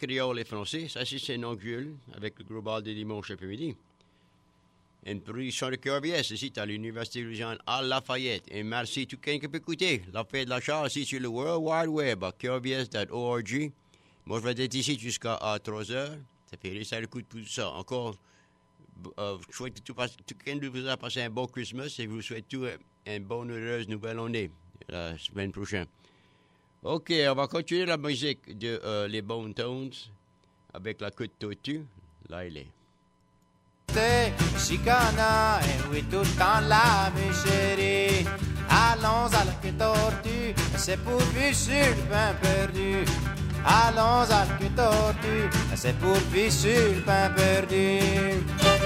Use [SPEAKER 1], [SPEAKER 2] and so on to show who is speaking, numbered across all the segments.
[SPEAKER 1] créole et français. Ça, c'est Saint-Onguel, avec le gros bal de dimanche après-midi. Une production de Corbiès, ici, à l'Université Louisiane à Lafayette. Et merci tout quelqu'un qui peut écouter. La fête de la Charles, ici, sur le World Wide Web, à corbiès.org. Moi, je vais être ici jusqu'à 3 heures. Ça fait ça le coup de tout ça. Encore, je souhaite que tout quelqu'un de vous a passé un bon Christmas et je vous souhaite tout une bonne, heureuse nouvelle année la semaine prochaine. OK, on va continuer la musique de les Bone Tones avec la Côte Tortue. Là, il est.
[SPEAKER 2] Chicana et oui tout le temps la méchérie. Allons à la Côte Tortue, c'est pour vivre sur le pain perdu. Allons à la Côte Tortue, c'est pour vivre sur le pain perdu.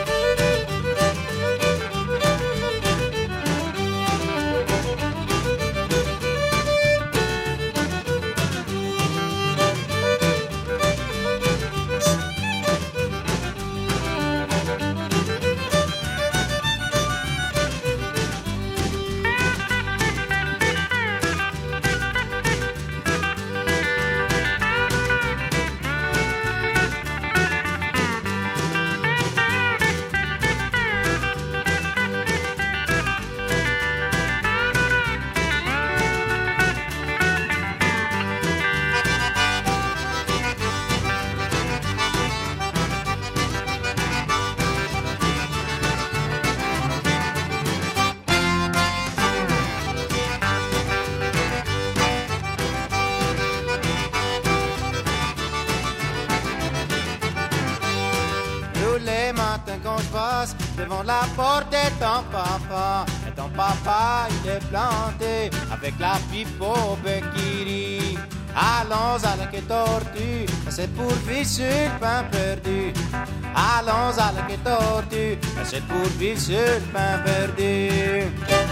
[SPEAKER 2] Devant la porte de ton papa, et ton papa il est planté avec la pipe au bec qui rit. Allons à la Côte Tortue, c'est pour vivre sur le pain perdu. Allons à la Côte Tortue, c'est pour vivre sur le pain perdu.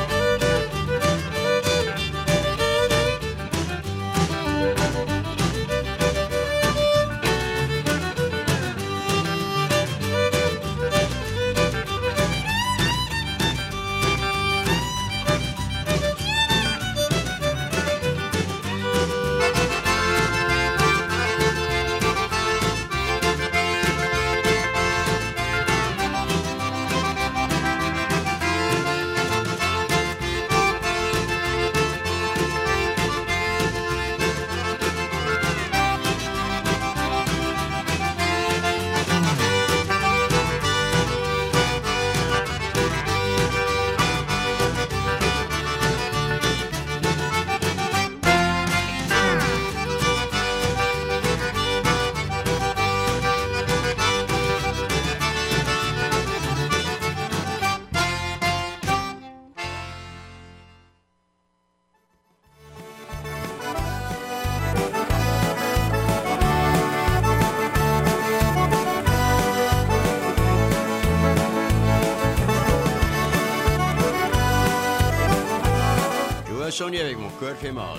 [SPEAKER 1] Sonner avec mon cœur fait mal.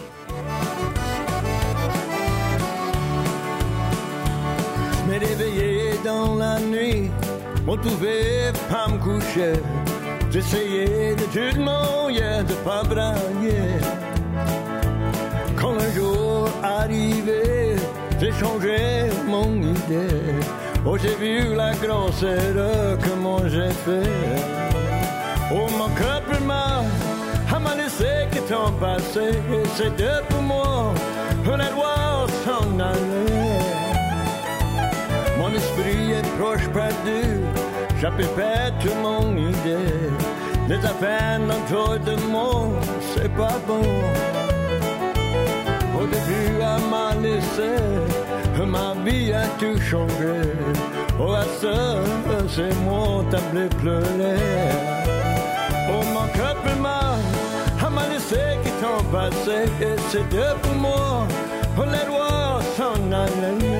[SPEAKER 3] Je m'ai réveillé dans la nuit, on pouvait pas me coucher. J'essayais de tout mon yeah, de pas brailler. Quand le jour arrivait, j'ai changé mon idée. Oh, j'ai vu la grosse erreur que moi j'ai fait. Oh, mon cœur fait mal. À m'a laissé que temps passé, c'était pour moi, on doit s'en aller. Mon esprit est proche perdu, j'appelle perdre mon idée. Les affaires autour de moi, c'est pas bon. Au début, elle m'a laissé, ma vie a tout changé. Oh, à ça, c'est moi, t'as pleuré. Oh, mon cœur fait mal. M'a laissé qui t'ont passé et c'était pour moi, on les doit s'en aller.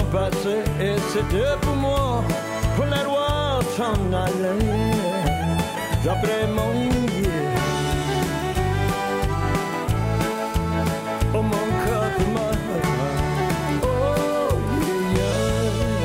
[SPEAKER 3] temps passé et c'était pour moi, pour les rois s'en aller. J'appelais mon Dieu, oh mon cœur de ma, oh yeah.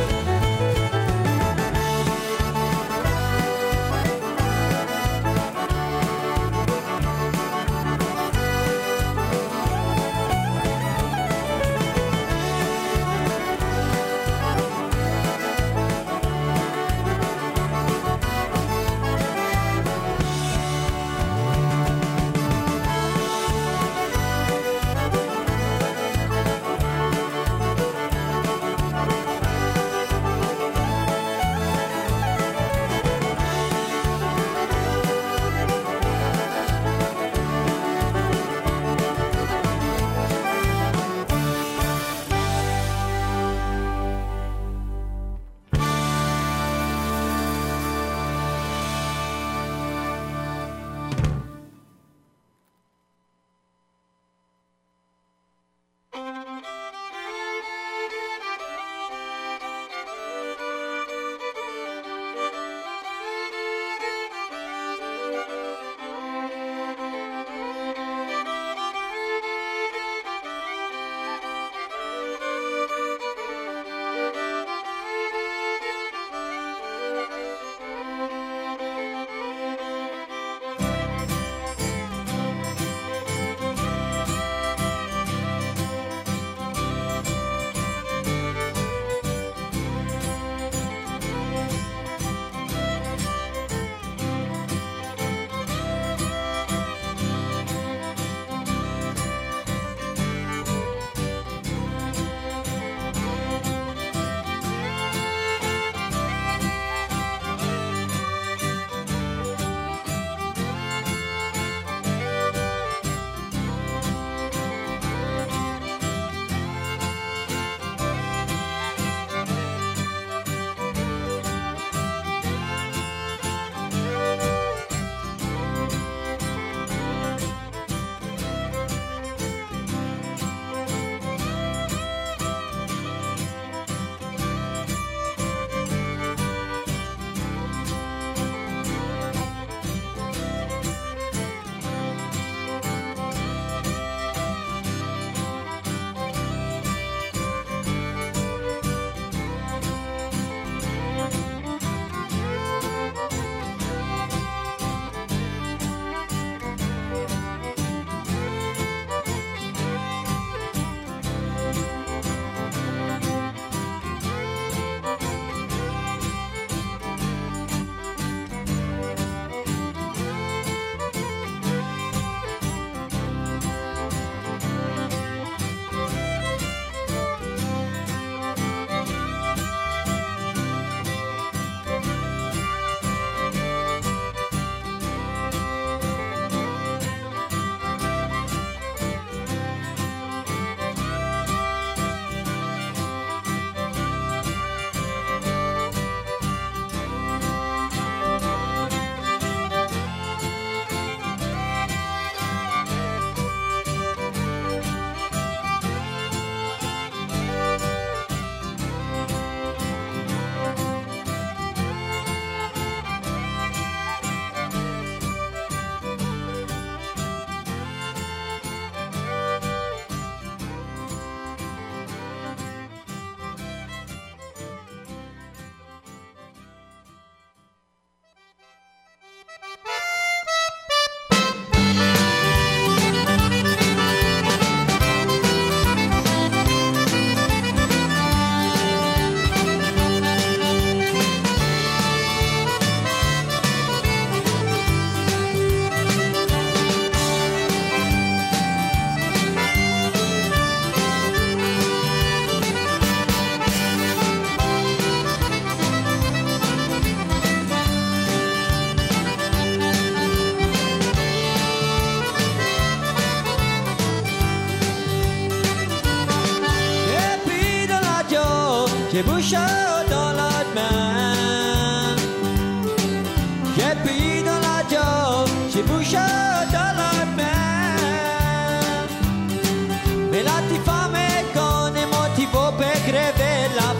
[SPEAKER 4] J'ai bouché dans la main, j'ai pris dans la job, j'ai bouché dans la main. Mais la petite femme est conne et mon petit faut pas crever la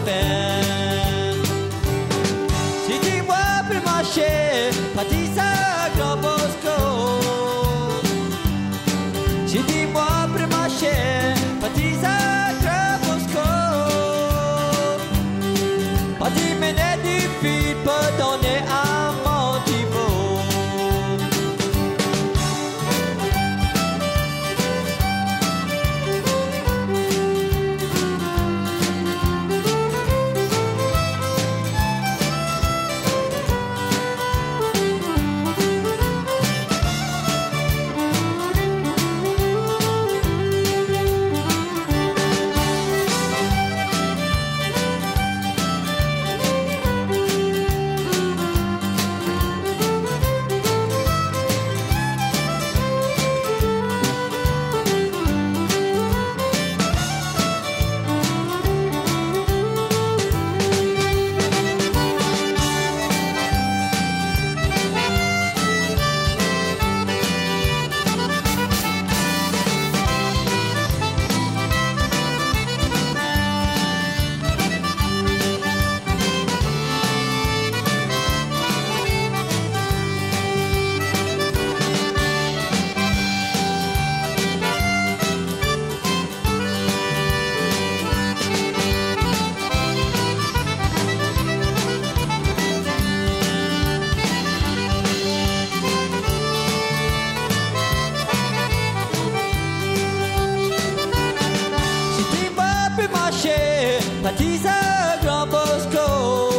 [SPEAKER 4] Patisa Grand Bosco.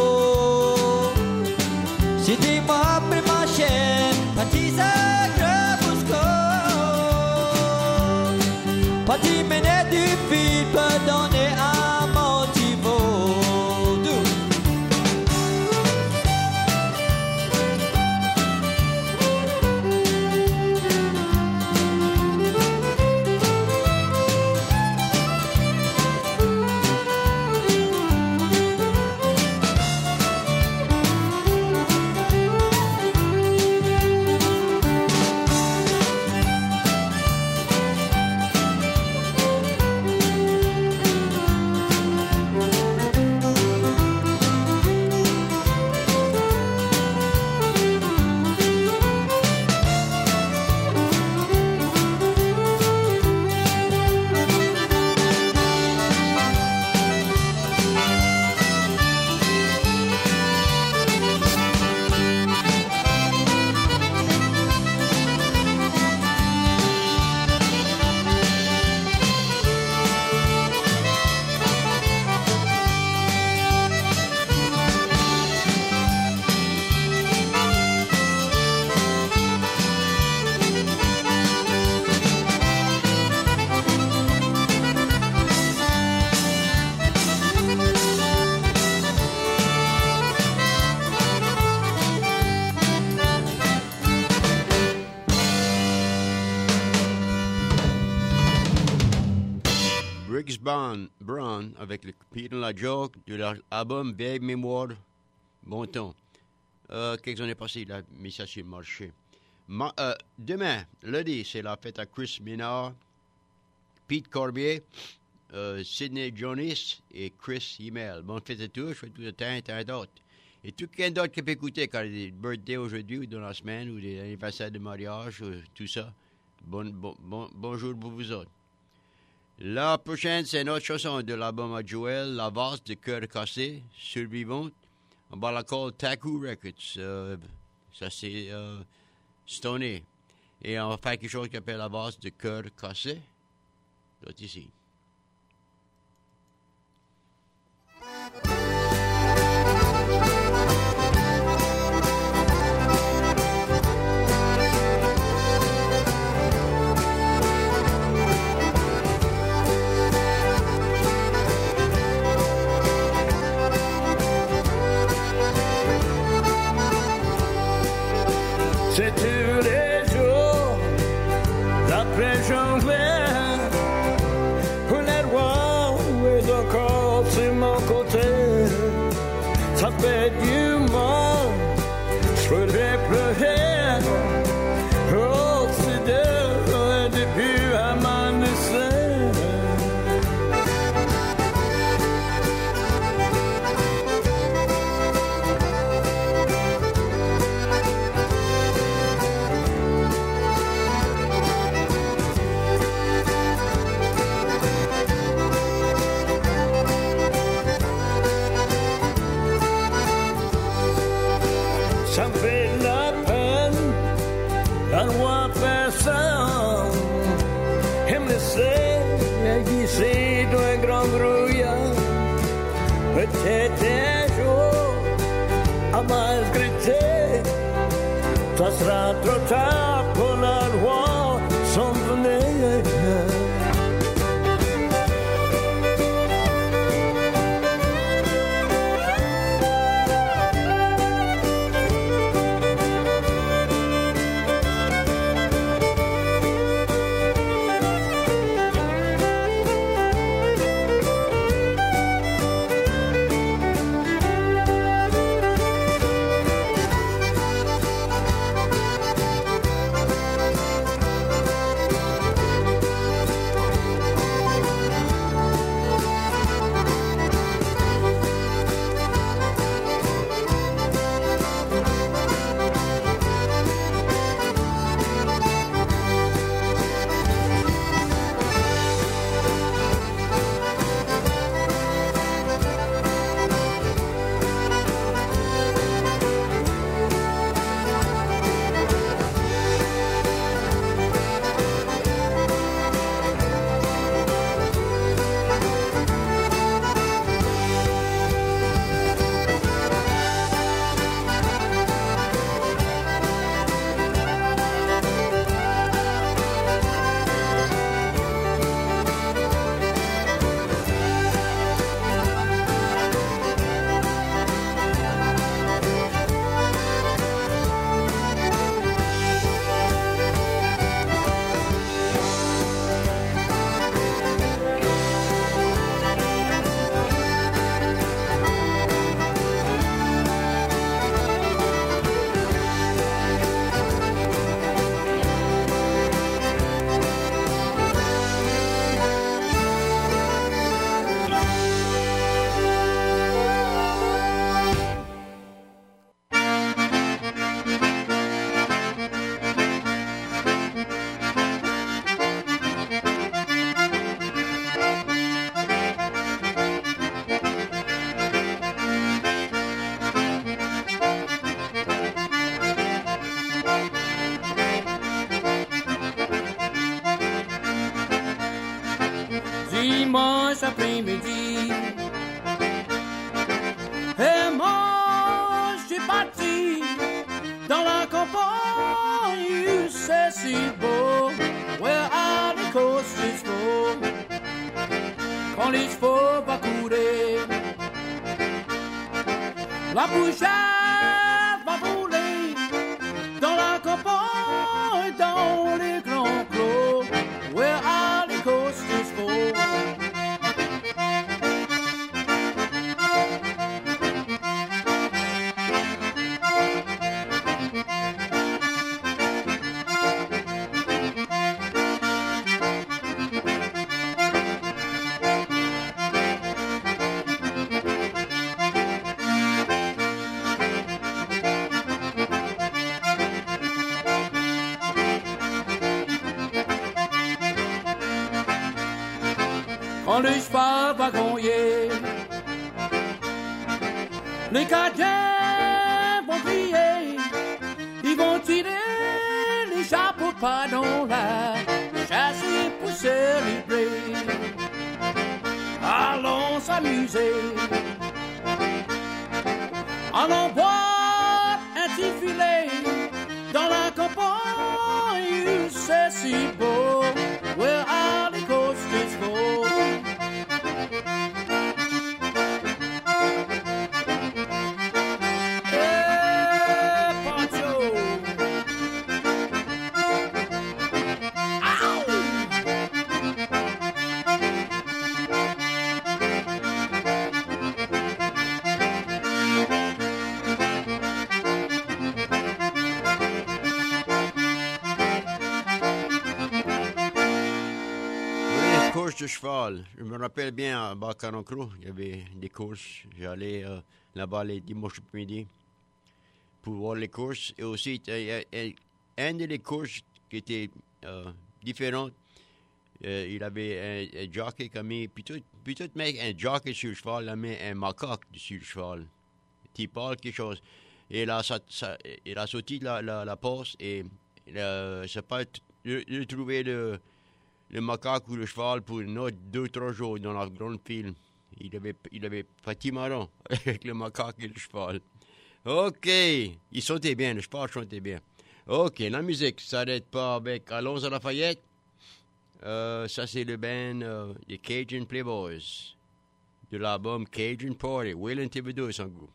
[SPEAKER 4] C'était-moi après ma chaîne, Patisa Grand Bosco. Pati menait du fil, peut donner un motivo.
[SPEAKER 1] Brown avec le Peter LaJoie de l'album Vieille Mémoire, Bon Temps. Quelques années passées, il a mis ça sur le marché. Demain, lundi, c'est la fête à Chris Minard, Pete Corbier, Sidney Jonas et Chris Email. Bonne fête à tous, je fais tout le temps, d'autres. Et tout quelqu'un d'autre qui peut écouter quand il y a des birthdays aujourd'hui ou dans la semaine ou des anniversaires de mariage, tout ça. Bonjour pour vous autres. La prochaine, c'est notre chanson de l'album à Joël, La Valse de Cœur Cassé, survivante. On va la call Taku Records. Ça, c'est Stoney. Et on va faire quelque chose qui s'appelle La Valse de Cœur Cassé. L'autre ici.
[SPEAKER 3] C'est tous les jours, après j'enlève, pour les rois est encore sur mon côté. Ça fait du mal, je voudrais pleurer. Oh, c'est le début à m'annoncer. Ça me fait la peine, la loi personne. Et me laisser glisser dans un grand brouillard. Peut-être un jour, à mal regretter, ça sera trop tard pour la loi s'en venir. dimanche après-midi. Et moi, je suis parti dans la campagne, c'est si beau, where are the coasters for? Quand les chevaux va courir, la bouchette va voler dans la campagne, dans les grands clos, where are the coasters for? Quand le cheval va gagner, les gardiens vont crier, ils vont tirer les chapeaux pas dans l'air, chasser pour célébrer. Allons s'amuser, allons boire un petit filet dans la campagne, c'est si beau, where are the coasters for?
[SPEAKER 1] De cheval. Je me rappelle bien à Bas-Canoncro, il y avait des courses. J'allais là-bas les dimanches après-midi pour voir les courses. Et aussi, il y a un des courses qui était différent. Il avait un jockey qui a mis, plutôt mec, un jockey sur le cheval, il a mis un macaque sur le cheval. Type quelque chose. Et là, il a sauté la poste et c'est pas de trouver le macaque ou le cheval pour une autre 2-3 jours dans la grande file. Il avait petit marron avec le macaque et le cheval. OK. Il sautait bien, le cheval chantait bien. OK, la musique s'arrête pas avec Allons à Lafayette. Ça, c'est le band des Cajun Playboys de l'album Cajun Party. Waylon Thibodeau est son groupe.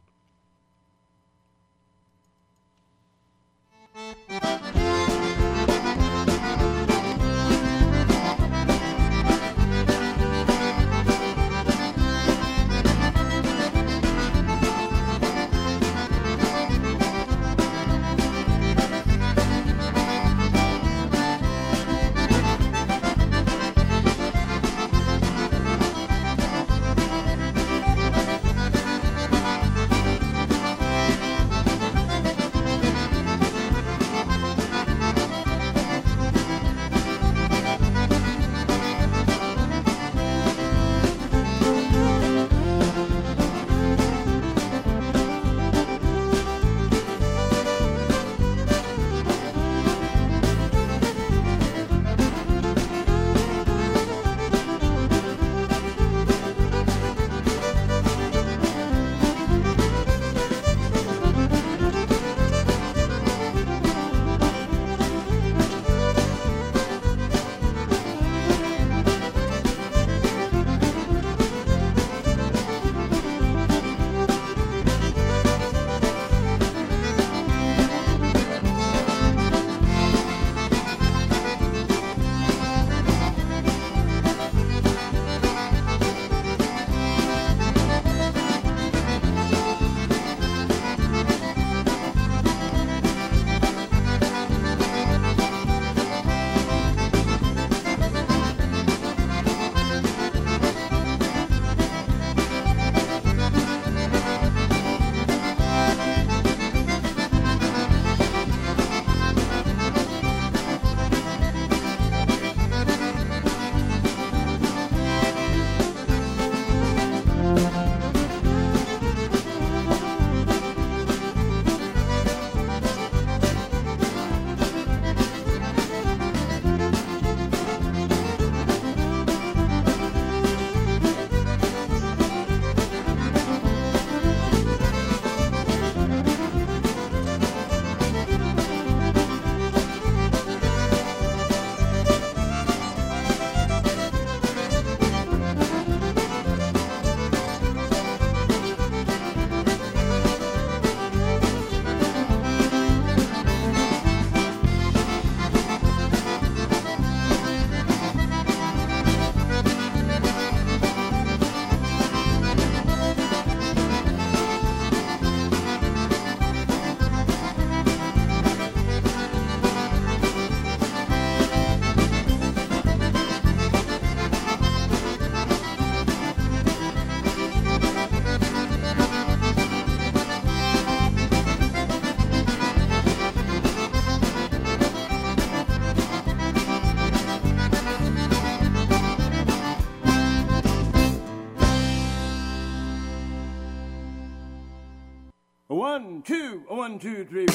[SPEAKER 3] 1, 2, 1, 2, 3,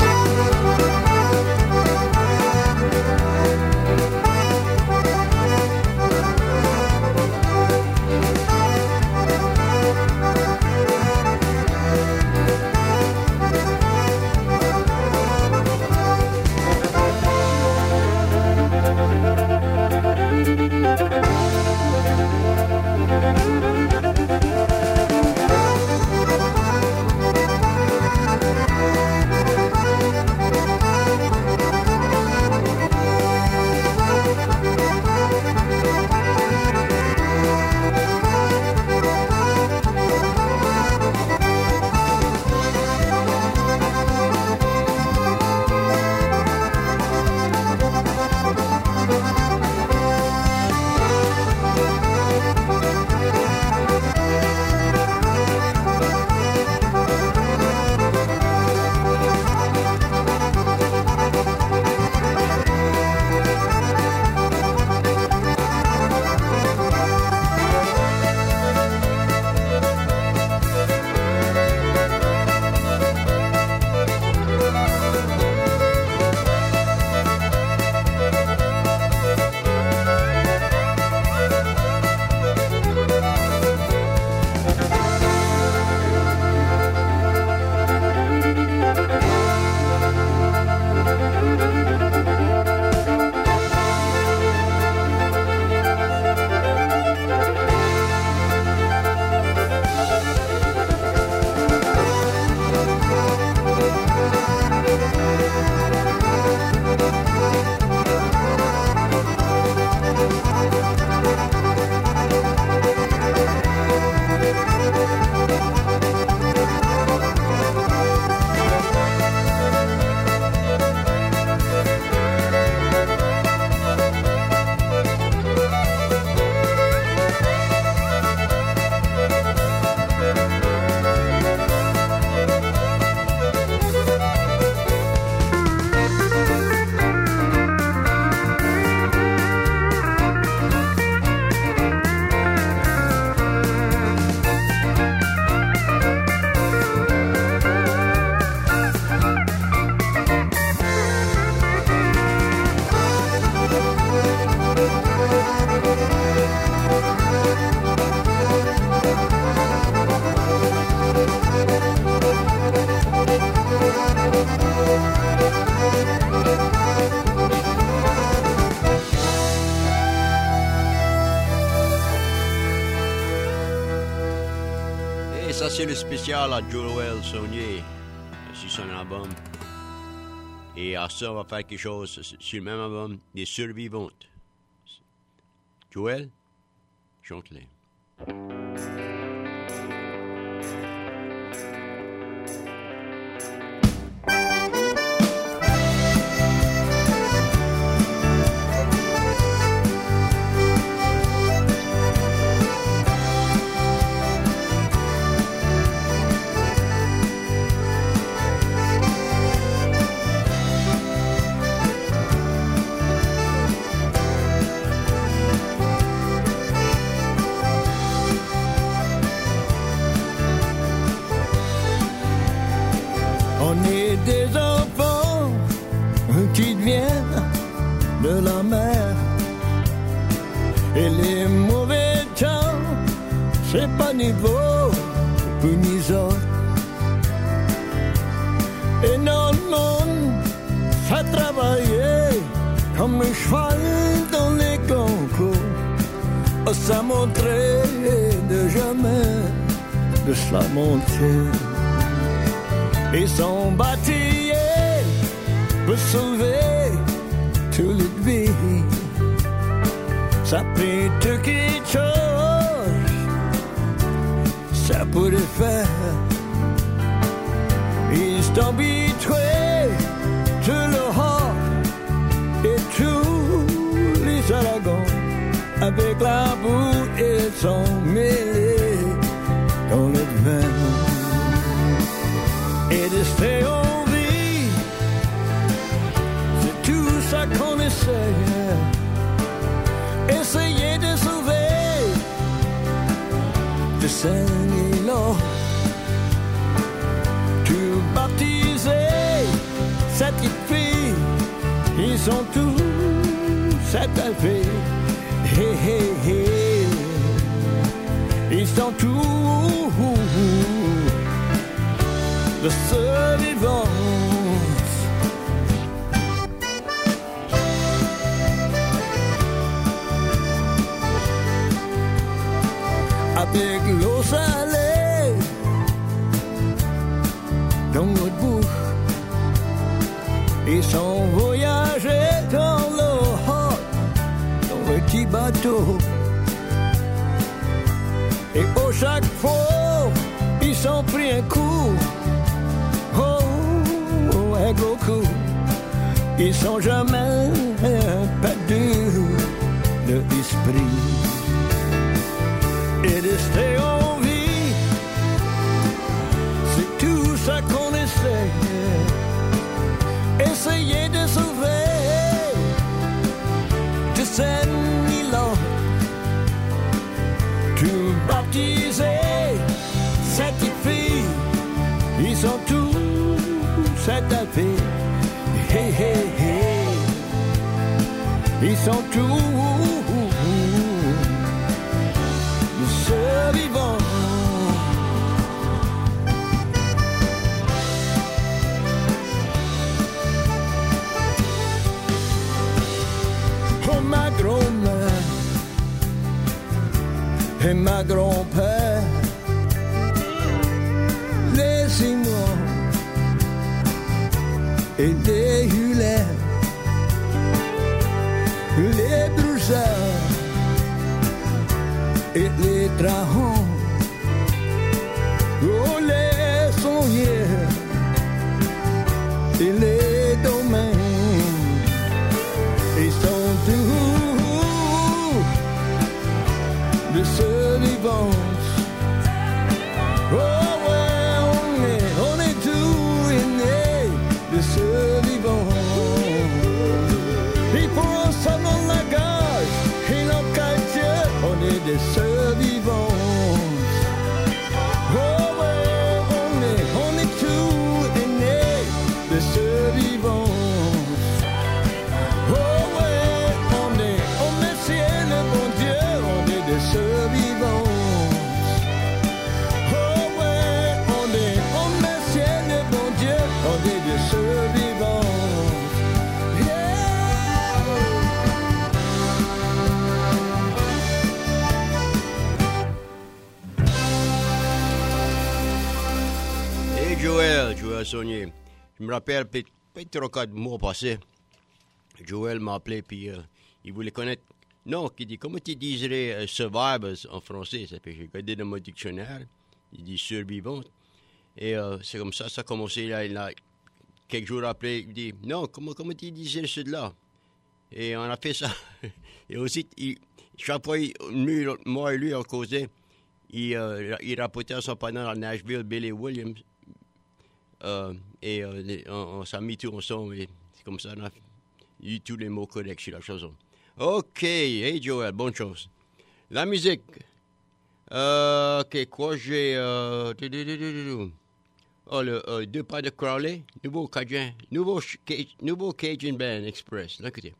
[SPEAKER 1] Ça, c'est le spécial à Joël Saunier sur son album. Et à ça, on va faire quelque chose sur le même album, des survivantes. Joël, chante-les.
[SPEAKER 3] On est des enfants qui viennent de la mer. Et les mauvais temps, c'est pas niveau pour nous autres. Et non, ça travaillait comme un cheval dans les concours. Ça montrait de jamais de se la monter. Et son bâtiment peut sauver tout le vie. Ça peut tout quelque chose, ça pourrait faire. Ils sont habitués, tout le hors et tous les aragons. Avec la boue et son mêlés dans le vin. Et de rester en vie, c'est tout ça qu'on essaye. Essayer de sauver, de saigner l'or. Tout baptisé cette fille, ils sont tous cette fille. Hey, hey, hey. Ils sont tous de survivance. Avec l'eau salée dans notre bouche, ils sont voyagés dans l'eau haute, dans le petit bateau. Et au chaque fois, ils sont pris un coup, oh, un gros coup. Ils sont jamais perdus de l'esprit. Et rester en vie, c'est tout ça qu'on essaie. Essayer de sauver de cette île-là. Tout baptiser cette fille, ils sont tous cette fille. Hey, hey, hey. Ils sont tous survivants. Oh, ma grand-mère et ma grand-père, les Simons et les Hulets, les Broussards et les Trahons, oh, les Sonniers et les Domaines, ils sont tous de survivance. Oh ouais, on est tous nés de survivance. Ils font ça dans la gage et dans le quartier, on est des survivants. Oh ouais, on est tous nés de survivance. Oh ouais, on est ciel, bon Dieu, on est des survivants. Oh ouais, on est ciel, bon Dieu, on est des survivants.
[SPEAKER 1] Et Joël Saunier, je me rappelle peut-être 3-4 mois passés, Joël m'a appelé puis il voulait connaître. Non, qui dit comment tu dirais survivors en français? Ça fait j'ai regardé dans mon dictionnaire, il dit survivant. Et c'est comme ça a commencé là, quelques jours après, il dit non, comment tu disais cela? Et on a fait ça. Et aussi, chaque fois, moi et lui, on causait, il rapportait à son pendant à Nashville, Billy Williams. Et on s'est mis tout ensemble. Et c'est comme ça, on a eu tous les mots corrects sur la chanson. OK. Hey, Joël, bonne chose. La musique. OK, quoi j'ai... Oh, le deux pas de Crowley, nouveau Cajun, nouveau Cajun Band Express. Là, écoutez.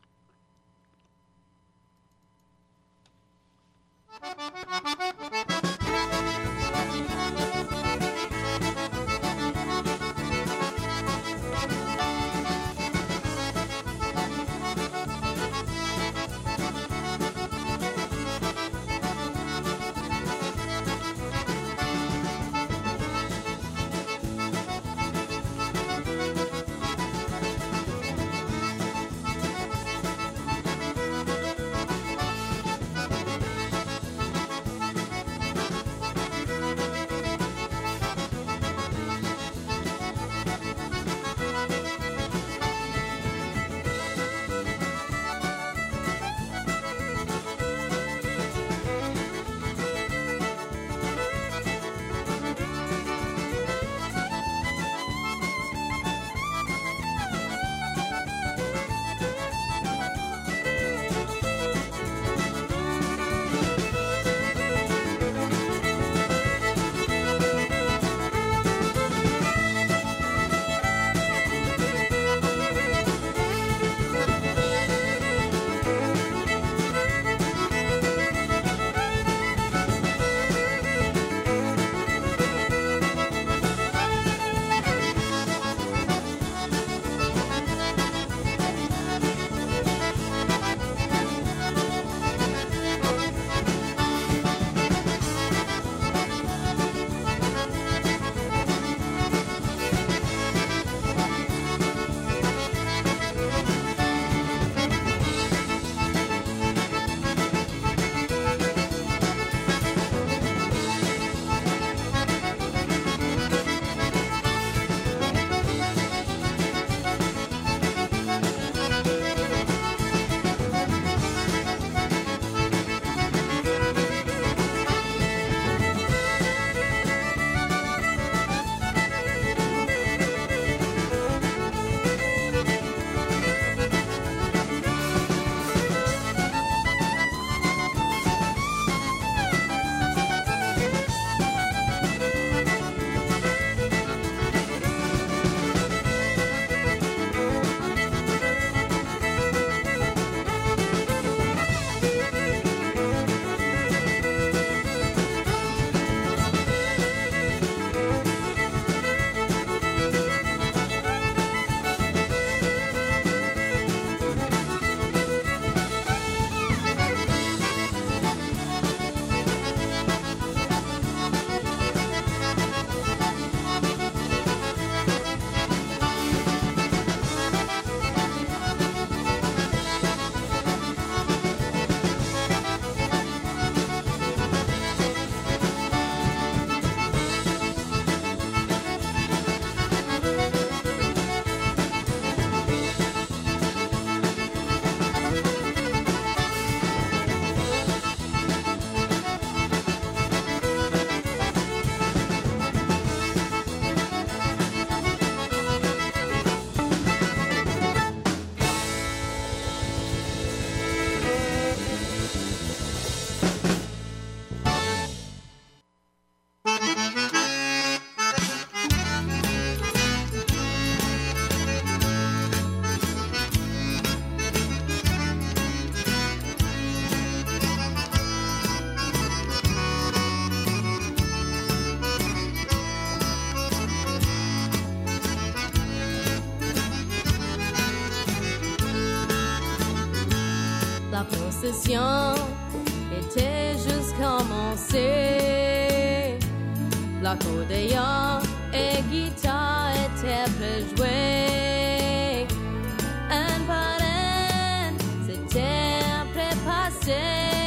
[SPEAKER 5] procession était juste commencée. L'accordéon et guitare étaient préjoués. Un par un, c'était prépassé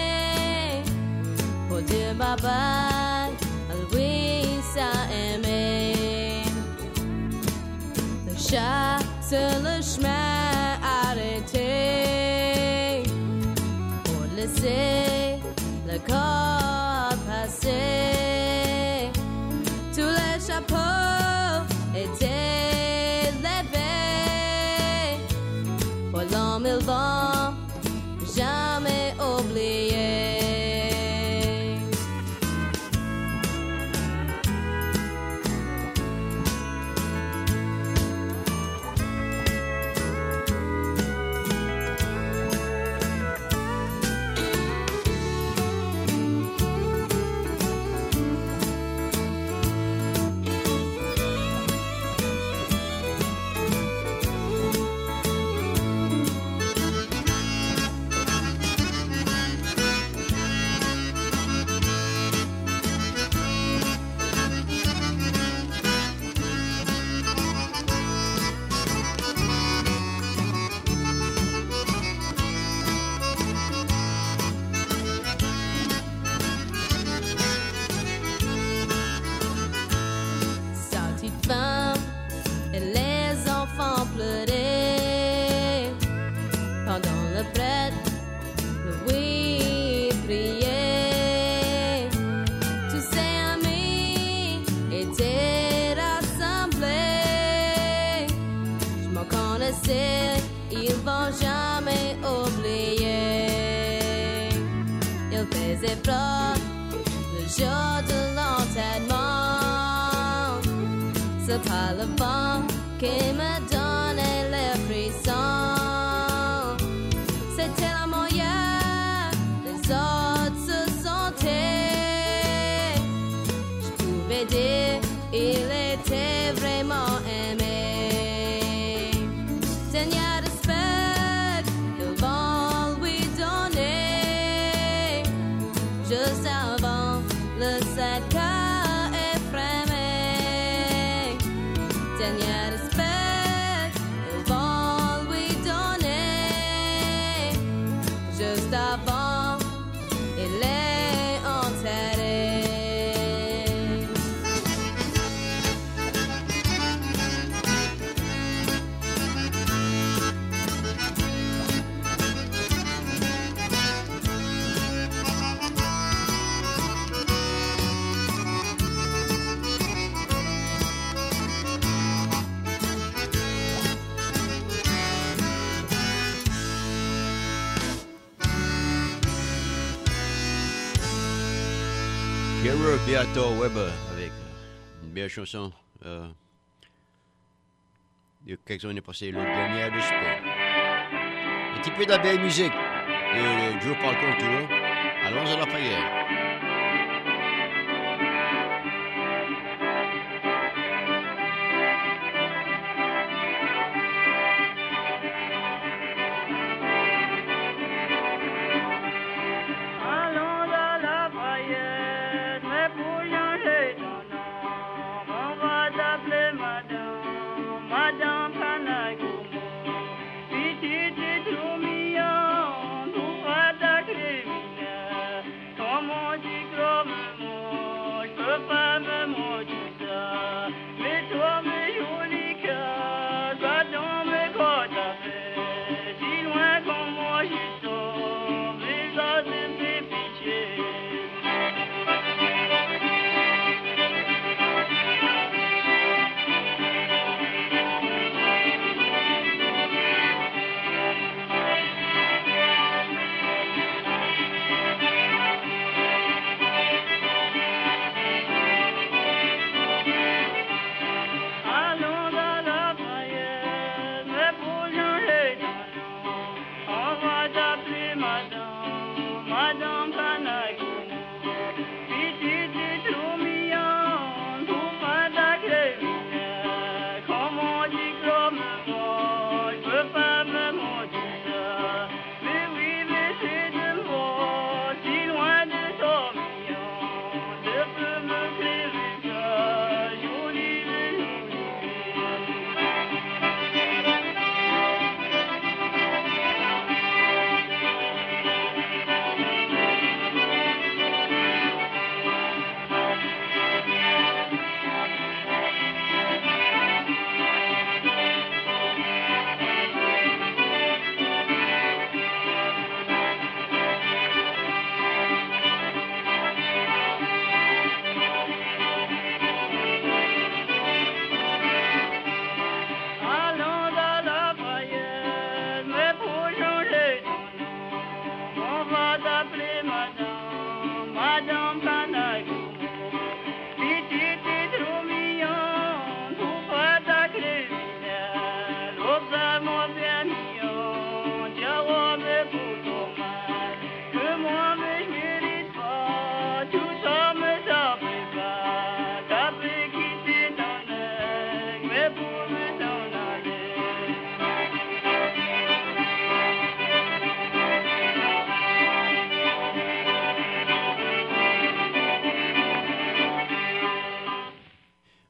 [SPEAKER 5] pour dire bye-bye à Louisa aimée. Le chat sur le chemin arrêté pour laisser le corps passer. Tous les chapeaux étaient levés pour l'homme ils vont jamais oublier. Ils vont jamais oublier. Ils faisaient froid le jour de l'enterrement. C'est pas le vent qui me donnait les frissons. C'était la moyenne, les autres se sentaient. Je pouvais dire, il était vraiment aimé. Seigneur respect, ils vont lui donner. Juste avant le 7 cas effrémé. Seigneur respect, ils vont lui donner. Juste avant, il est enterré.
[SPEAKER 1] Gerard Beato Weber avec une belle chanson de quelques années passées, le dernier de Spain. Un petit peu de la belle musique de Joe Falcon, toujours. Allons à Lafayette.
[SPEAKER 6] Come on.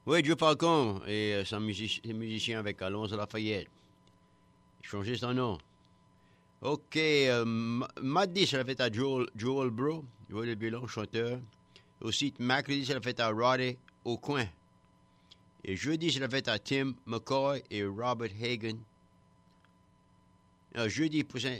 [SPEAKER 1] Oui, Joe Falcon et son musicien avec Alonso Lafayette. Changer son nom. OK. Mardi, c'est la fête à Joel Bro, joueur de violon, chanteur. Aussi, mercredi, c'est la fête à Roddy Aucoin. Et jeudi, c'est la fête à Tim McCoy et Robert Hagen. Jeudi prochain,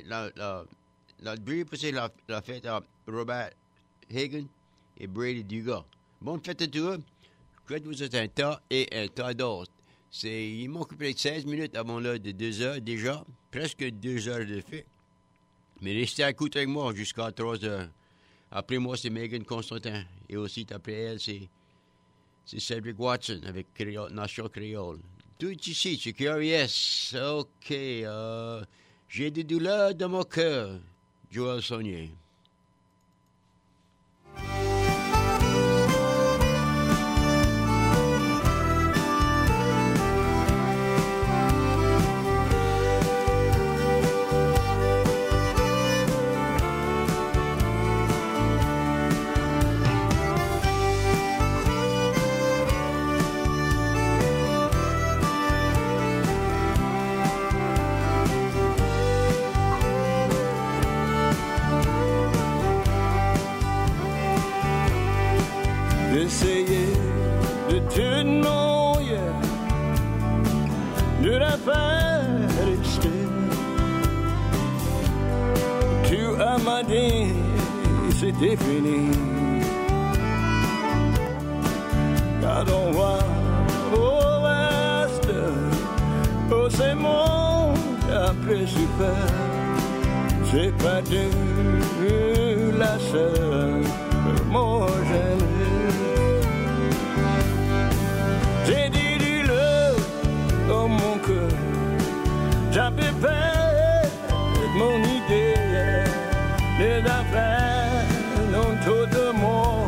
[SPEAKER 1] la fête à Robert Hagen et Brady Dugas. Bonne fête à tous. Je souhaite vous êtes un tas et un tas d'autres. Ils m'ont occupé 16 minutes avant l'heure de 2 heures déjà. Presque 2 heures de fait. Mais restez à écouter avec moi jusqu'à 3 heures. Après moi, c'est Megan Constantin. Et aussi, après elle, c'est Cedric Watson avec Nation Créole. Tout ici, c'est Curious. OK. J'ai des douleurs dans mon cœur. Joël Saunier.
[SPEAKER 3] D'essayer de te noyer, de la faire rester. Tu m'as dit c'était fini. Car on voit au reste, oh c'est mon après super. C'est pas de la seule, moi j'aime. J'ai dit dis-le dans mon cœur, j'avais peur mon idée, les affaires autour de moi.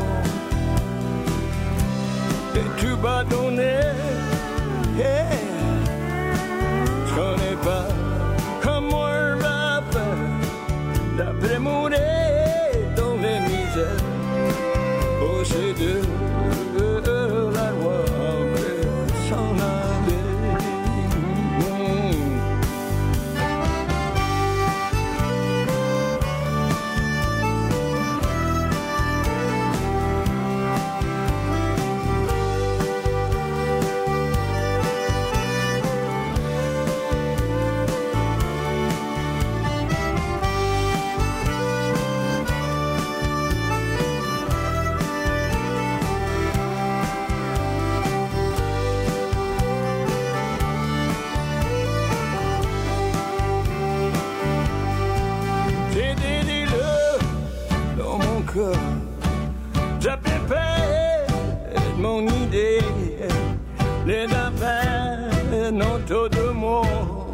[SPEAKER 3] Et tu m'as donné, yeah. Je connais pas comment on va faire, d'après mourir dans les misères. Oh c'est de la loi. J'avais peur mon idée, les affaires autour de moi.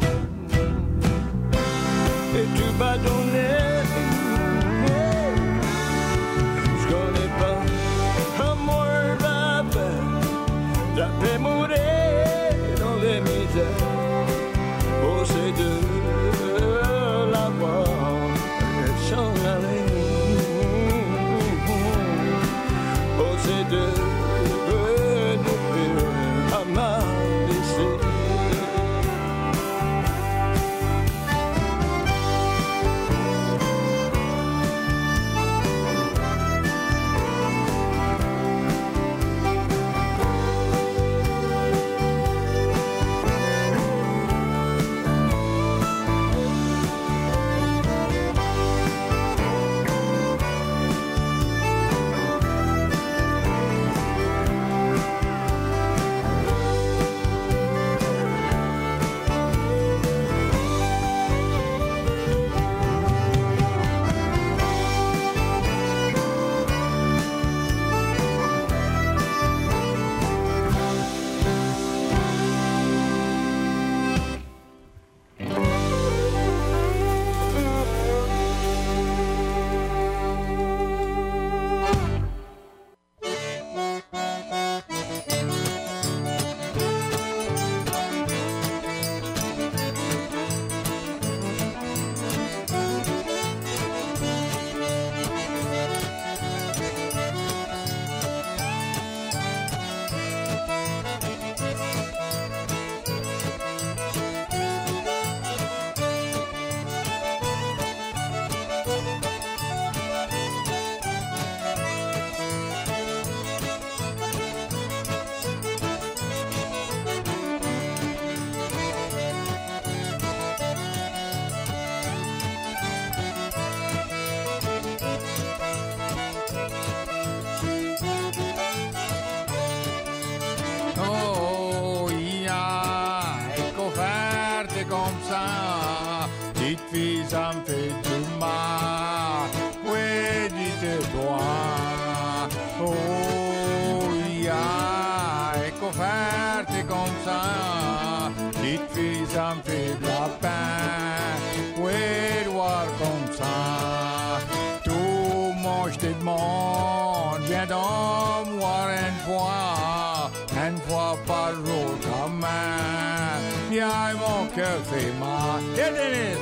[SPEAKER 3] Et tu m'as donné, je connais pas comment on va faire, j'avais mourir dans les misères. Oh c'est de la mort, s'en aller. C'est de à ma laisser.
[SPEAKER 6] faut faire, t'es comme ça. Petite fille, ça me fait de la peine. Oui, de voir comme ça. Tout moi, je te demande, viens donc voir une fois par jour quand même. Bien, mon cœur fait mal. Et Denis.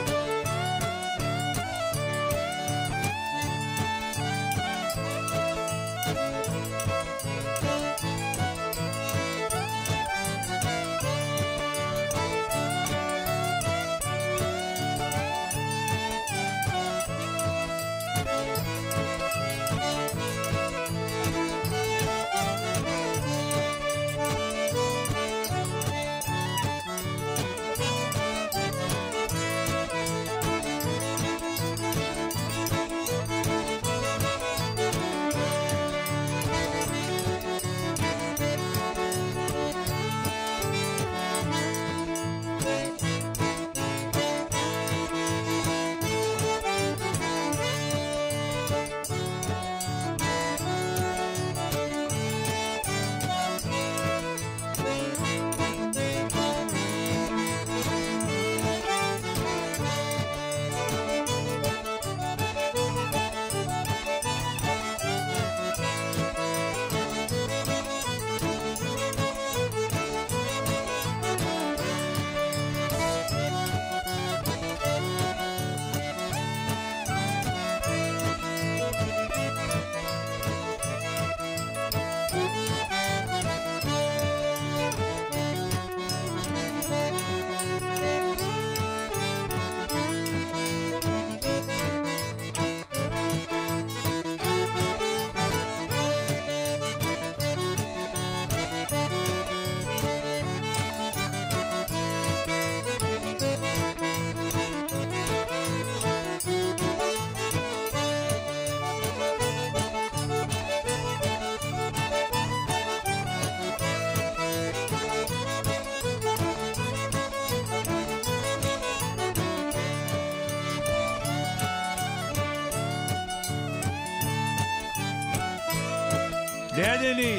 [SPEAKER 6] Viens, Denis.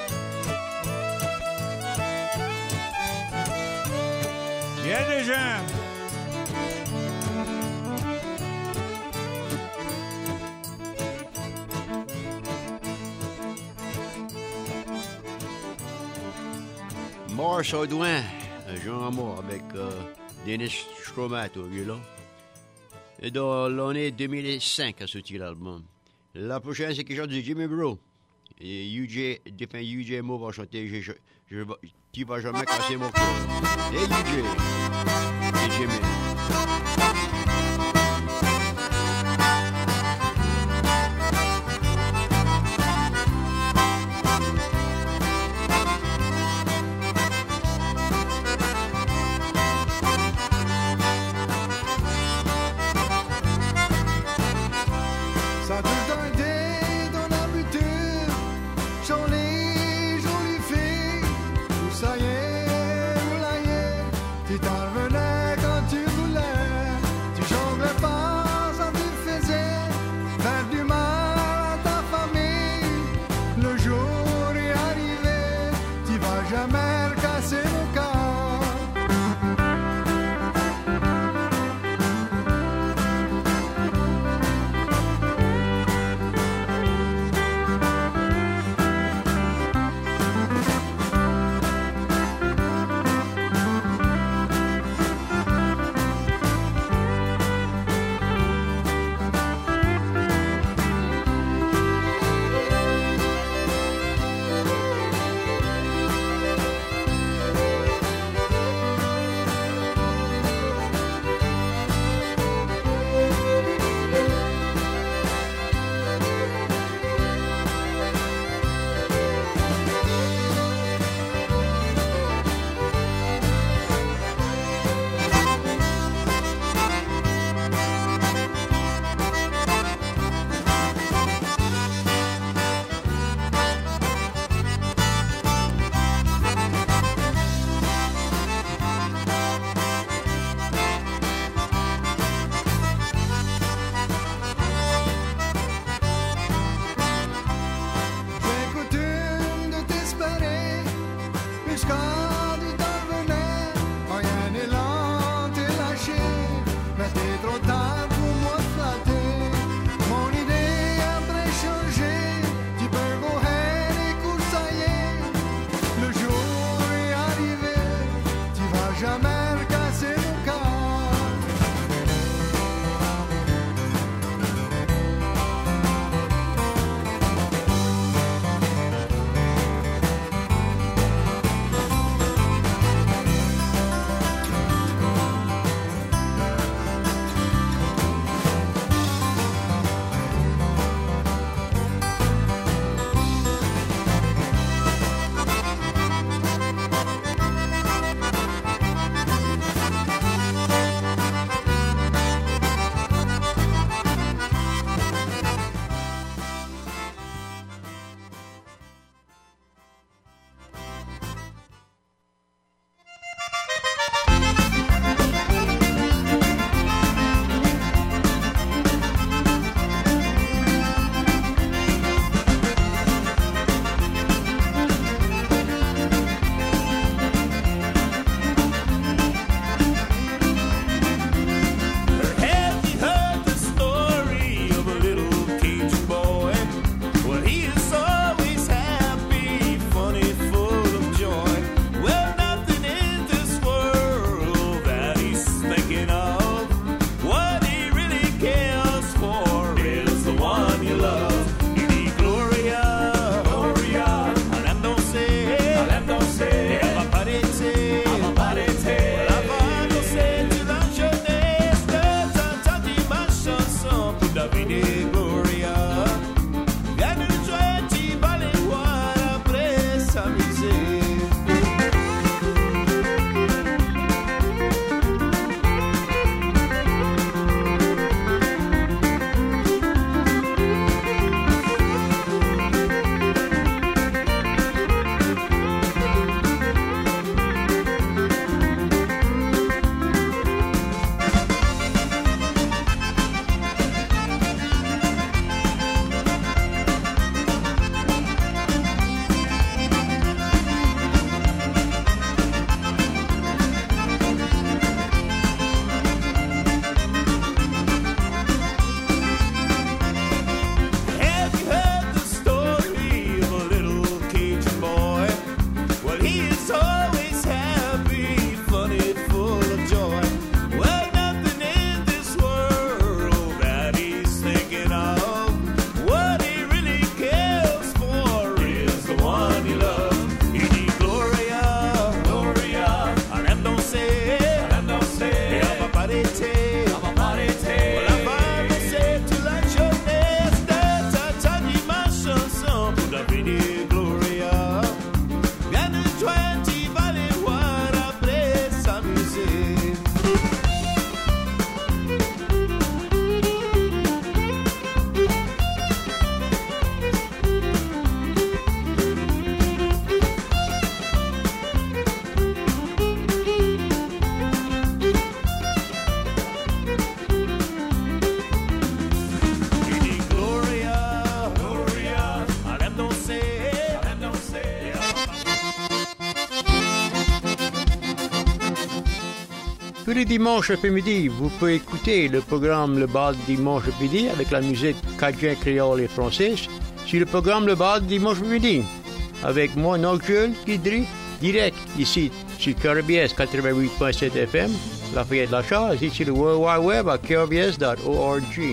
[SPEAKER 6] Viens déjà.
[SPEAKER 1] Morse Audouin, Jean Amour avec Dennis Stromat au violon. Et dans l'année 2005 a sorti l'album. La prochaine, c'est quelque chose de Jimmy Bro. Et UJ Mo va chanter Tu vas jamais casser mon cœur. Et UJ. Et Jimmy.
[SPEAKER 7] l'escorde il t'en venait, rien n'est lent et lâché, mais t'es trop tard pour moi flatter. Mon idée après changé, tu peux go ahead, écoute ça y est, le jour est arrivé, tu vas jamais recasser mon cœur.
[SPEAKER 1] Tous les dimanches après-midi, vous pouvez écouter le programme Le Bal Dimanche après-midi avec la musique cajun, créole et française sur le programme Le Bal Dimanche après-midi avec moi, Nocturne, Guidry, direct ici sur KRBS 88.7 FM, Lafayette La Char, ici sur le World Wide Web à krbs.org.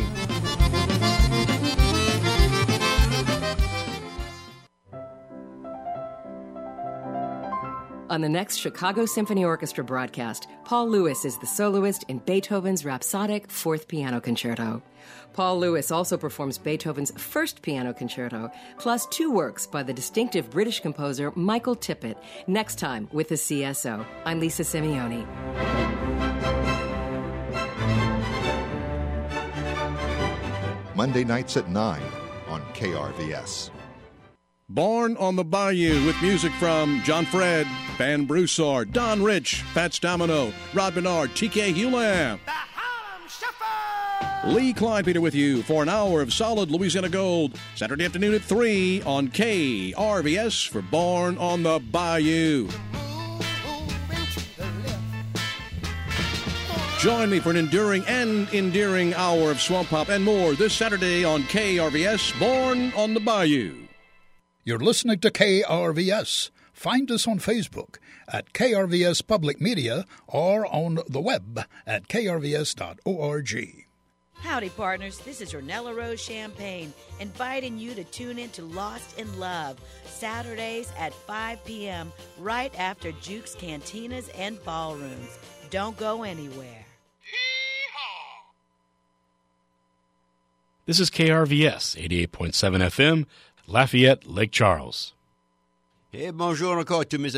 [SPEAKER 8] On the next Chicago Symphony Orchestra broadcast, Paul Lewis is the soloist in Beethoven's Rhapsodic Fourth Piano Concerto. Paul Lewis also performs Beethoven's First Piano Concerto, plus 2 works by the distinctive British composer Michael Tippett, next time with the CSO. I'm Lisa Simeone.
[SPEAKER 9] Monday nights at 9 on KRVS.
[SPEAKER 10] Born on the Bayou with music from John Fred, Van Broussard, Don Rich, Fats Domino, Rod Bernard, TK Hewlam.
[SPEAKER 2] The Harlem Shuffle!
[SPEAKER 10] Lee Kleinpeter with you for an hour of solid Louisiana Gold, Saturday afternoon at 3 on KRVS for Born on the Bayou. Join me for an enduring and endearing hour of swamp pop and more this Saturday on KRVS, Born on the Bayou.
[SPEAKER 11] You're listening to KRVS. Find us on Facebook at KRVS Public Media or on the web at krvs.org.
[SPEAKER 12] Howdy, partners. This is Ornella Rose Champagne, inviting you to tune in to Lost in Love, Saturdays at 5 p.m., right after Juke's Cantinas and Ballrooms. Don't go anywhere.
[SPEAKER 13] This is KRVS, 88.7 FM, Lafayette, Lake Charles.
[SPEAKER 1] Et bonjour encore tous mes